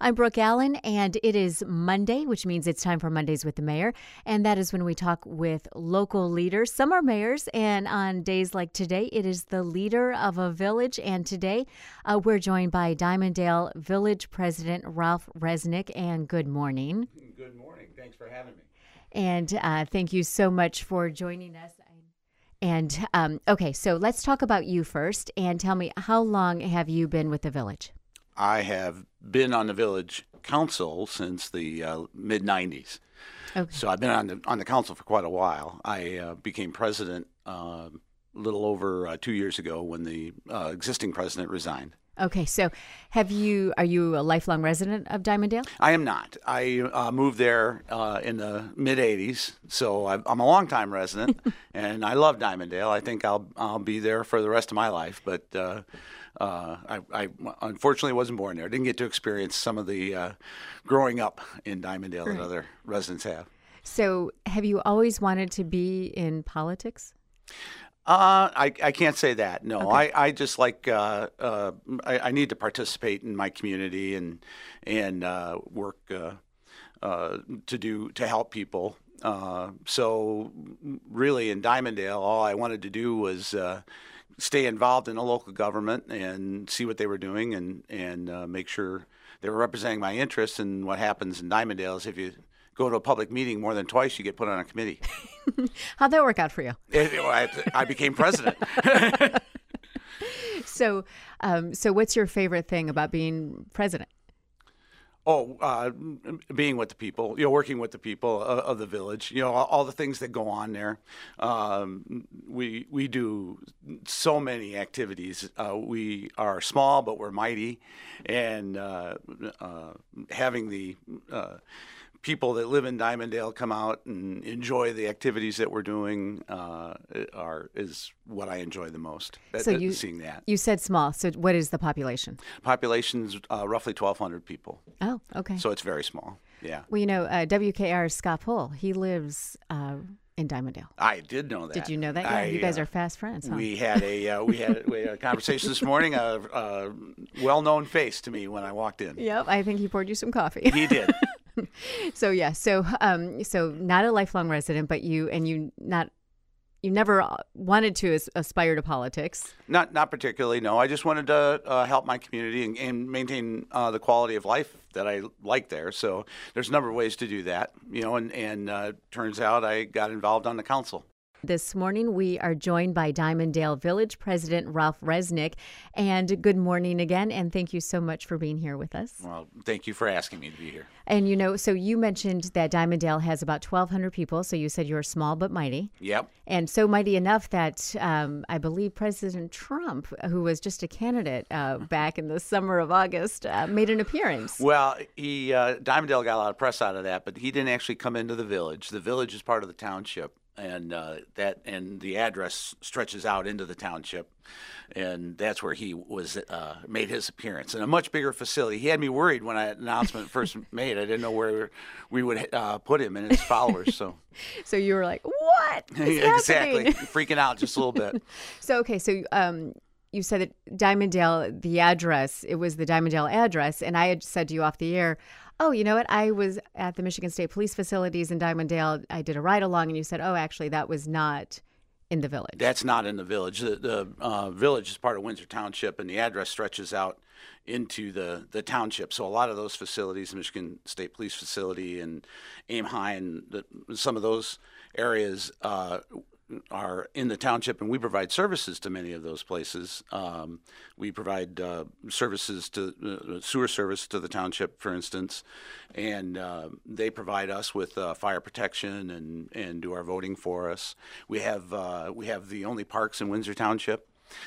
I'm Brooke Allen, and it is Monday, which means it's time for Mondays with the Mayor. And that is when we talk with local leaders. Some are mayors, and on days like today, it is the leader of a village. And today, we're joined by Dimondale Village President Ralph Resnick. And good morning. Good morning. Thanks for having me. And thank you so much for joining us. And okay, so let's talk about you first, and tell me, how long have you been with the village? I have been on the village council since the mid-'90s. Okay. So I've been on the council for quite a while. I became president a little over 2 years ago when the existing president resigned. Okay, so are you a lifelong resident of Dimondale? I am not. I moved there in the mid-'80s, so I'm a longtime resident, and I love Dimondale. I think I'll be there for the rest of my life, but I unfortunately wasn't born there. I didn't get to experience some of the growing up in Dimondale that other residents have. So have you always wanted to be in politics? I can't say that. No, Okay. I just like I need to participate in my community and work to help people. So really in Dimondale, all I wanted to do was stay involved in the local government and see what they were doing and make sure they were representing my interests. And what happens in Dimondale is if you go to a public meeting more than twice, you get put on a committee. How'd that work out for you? I became president. So what's your favorite thing about being president? Being with the people, working with the people of the village, all the things that go on there. We do so many activities. We are small, but we're mighty, and having the people that live in Dimondale come out and enjoy the activities that we're doing is what I enjoy the most. Seeing that. You said small. So what is the population? Population's roughly 1,200 people. Oh, okay. So it's very small. Yeah. Well, WKR Scott Pohl, he lives in Dimondale. I did know that. Did you know that? Yeah, you guys are fast friends, huh? We had a conversation this morning. A well-known face to me when I walked in. Yep, I think he poured you some coffee. He did. So not a lifelong resident, but you never wanted to aspire to politics. Not particularly. No, I just wanted to help my community and maintain the quality of life that I like there. So there's a number of ways to do that. And turns out I got involved on the council. This morning, we are joined by Dimondale Village President Ralph Resnick. And good morning again, and thank you so much for being here with us. Well, thank you for asking me to be here. And, so you mentioned that Dimondale has about 1,200 people, so you said you're small but mighty. Yep. And so mighty enough that I believe President Trump, who was just a candidate back in the summer of August, made an appearance. Well, Dimondale got a lot of press out of that, but he didn't actually come into the village. The village is part of the township. And the address stretches out into the township, and that's where he was made his appearance in a much bigger facility. He had me worried when that announcement first made. I didn't know where we would put him and his followers. So you were like, "What is exactly, happening?" Freaking out just a little bit. So you said that Dimondale, the address, it was the Dimondale address, and I had said to you off the air, oh, you know what? I was at the Michigan State Police facilities in Dimondale. I did a ride along, and you said, oh, actually, that was not in the village. That's not in the village. The village is part of Windsor Township, and the address stretches out into the township. So a lot of those facilities, Michigan State Police facility and Aim High, and some of those areas are in the township, and we provide services to many of those places. We provide services to sewer service to the township, for instance, and they provide us with fire protection and do our voting for us. We have the only parks in Windsor Township.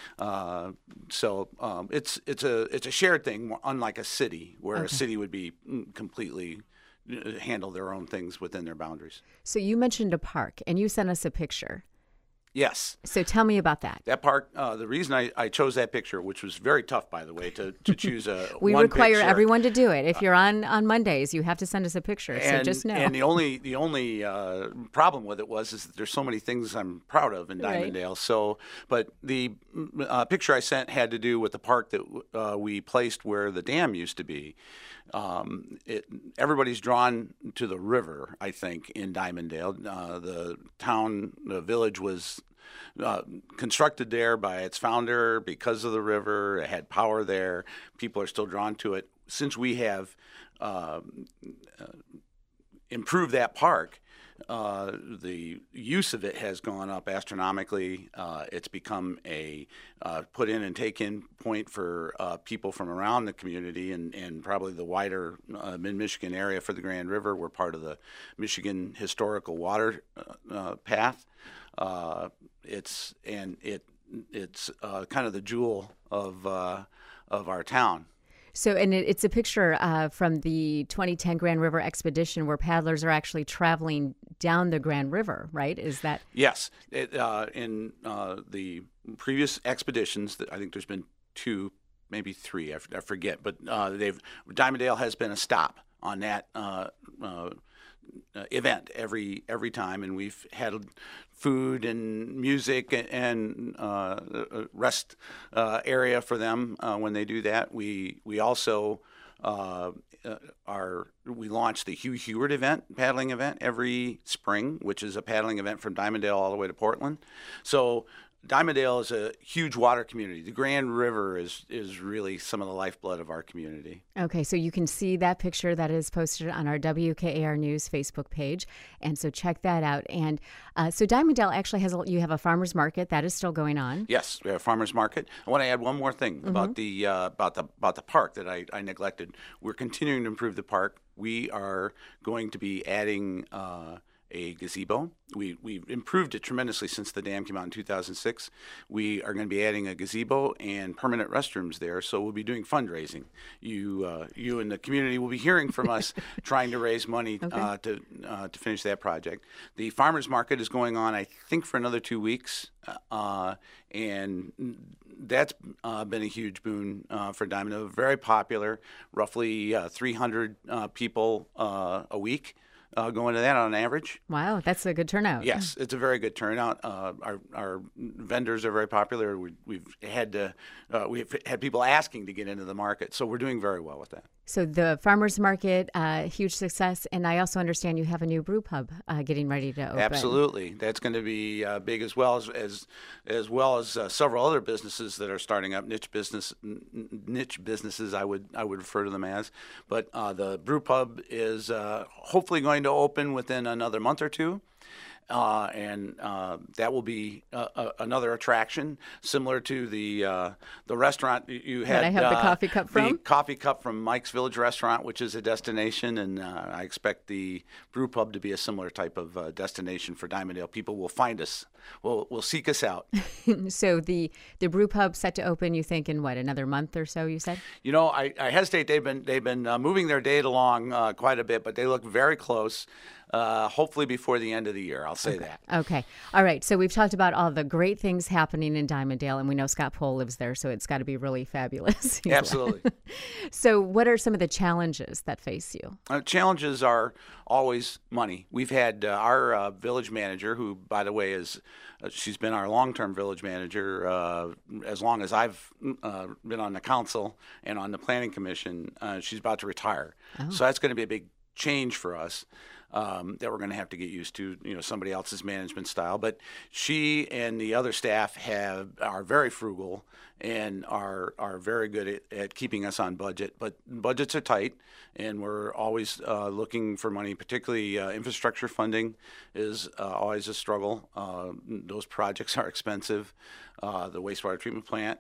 So it's a shared thing, unlike a city, where a city would be completely handle their own things within their boundaries. So you mentioned a park, and you sent us a picture. Yes. So tell me about that. That park, the reason I chose that picture, which was very tough, by the way, to choose we one require picture. Everyone to do it. If you're on Mondays, you have to send us a picture. So just know. And the only problem with it is that there's so many things I'm proud of in Dimondale. Right. So, but the picture I sent had to do with the park that we placed where the dam used to be. everybody's drawn to the river, I think, in Dimondale. The village was constructed there by its founder because of the river. It had power there. People are still drawn to it. Since we have improved that park, the use of it has gone up astronomically. It's become a put in and take in point for people from around the community and probably the wider mid-Michigan area for the Grand River. We're part of the Michigan Historical Water Path. It's kind of the jewel of our town. So, and it's a picture from the 2010 Grand River Expedition where paddlers are actually traveling down the Grand River, right? Is that? Yes. In the previous expeditions, I think there's been 2, maybe 3, I forget, but Dimondale has been a stop on that event every time, and we've had food and music and rest area for them when they do that. We also we launch the Hugh Heward paddling event every spring, which is a paddling event from Dimondale all the way to Portland. So Dimondale is a huge water community. The Grand River is really some of the lifeblood of our community. Okay, so you can see that picture that is posted on our WKAR News Facebook page, and so check that out. And so Dimondale actually you have a farmers market that is still going on. Yes, we have a farmers market. I want to add one more thing about the park that I neglected. We're continuing to improve the park. We are going to be adding a gazebo. We've improved it tremendously since the dam came out in 2006. We are going to be adding a gazebo and permanent restrooms there, so we'll be doing fundraising. You and the community will be hearing from us trying to raise money to finish that project. The farmers market is going on, I think, for another 2 weeks, and that's been a huge boon for Dimondale. Very popular, roughly 300 people a week. Going to that on average. Wow, that's a good turnout. Yes, it's a very good turnout. Our vendors are very popular. We've had people asking to get into the market, so we're doing very well with that. So the farmers market, huge success, and I also understand you have a new brew pub getting ready to open. Absolutely, that's going to be big as well as several other businesses that are starting up, niche businesses. I would refer to them as. But the brew pub is hopefully going to open within another month or two. And that will be another attraction, similar to the restaurant you had. That I have the coffee cup from? The coffee cup from Mike's Village Restaurant, which is a destination, and I expect the brew pub to be a similar type of destination for Dimondale. People will find us, will seek us out. So the brew pub set to open, you think, in what, another month or so, you said? You know, I hesitate. They've been moving their date along quite a bit, but they look very close. Hopefully before the end of the year, I'll say that. Okay. All right. So we've talked about all the great things happening in Dimondale, and we know Scott Pohl lives there, so it's got to be really fabulous. Absolutely. So what are some of the challenges that face you? Challenges are always money. We've had our village manager, who, by the way, she's been our long-term village manager as long as I've been on the council and on the planning commission. She's about to retire. Oh. So that's going to be a big change for us. That we're going to have to get used to, somebody else's management style. But she and the other staff are very frugal and are very good at keeping us on budget. But budgets are tight, and we're always looking for money. Particularly infrastructure funding is always a struggle. Those projects are expensive. The wastewater treatment plant,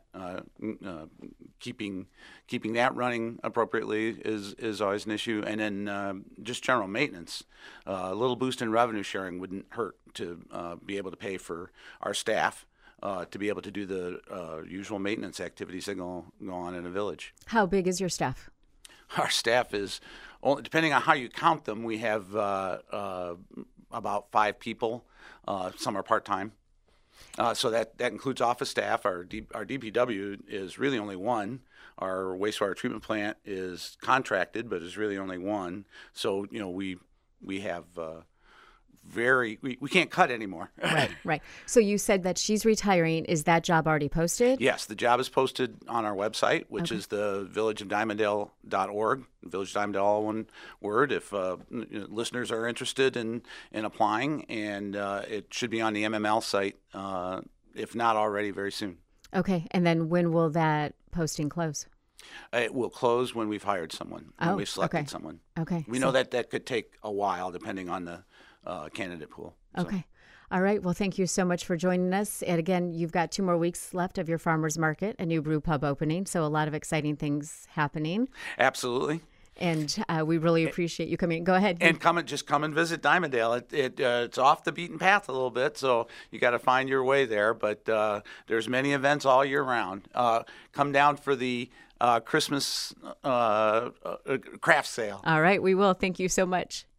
keeping that running appropriately is always an issue. And then just general maintenance. A little boost in revenue sharing wouldn't hurt to be able to pay for our staff to be able to do the usual maintenance activities that go on in a village. How big is your staff? Our staff is, depending on how you count them, we have about 5 people. Some are part-time. So that includes office staff. Our DPW is really only 1. Our wastewater treatment plant is contracted, but is really only 1. So we have we can't cut anymore. Right, right. So you said that she's retiring. Is that job already posted? Yes, the job is posted on our website, which is the villageofdiamondale.org. Village of Dimondale, all one word. If listeners are interested in applying, and it should be on the MML site, if not already, very soon. Okay, and then when will that posting close? It will close when we've hired someone, when we've selected someone. Okay. We know that could take a while depending on the candidate pool. So. Okay. All right. Well, thank you so much for joining us. And again, you've got 2 more weeks left of your farmers market, a new brew pub opening. So a lot of exciting things happening. Absolutely. And we really appreciate you coming. Go ahead. And come and visit Dimondale. It's off the beaten path a little bit, so you got to find your way there. But there's many events all year round. Come down for the Christmas craft sale. All right, we will. Thank you so much.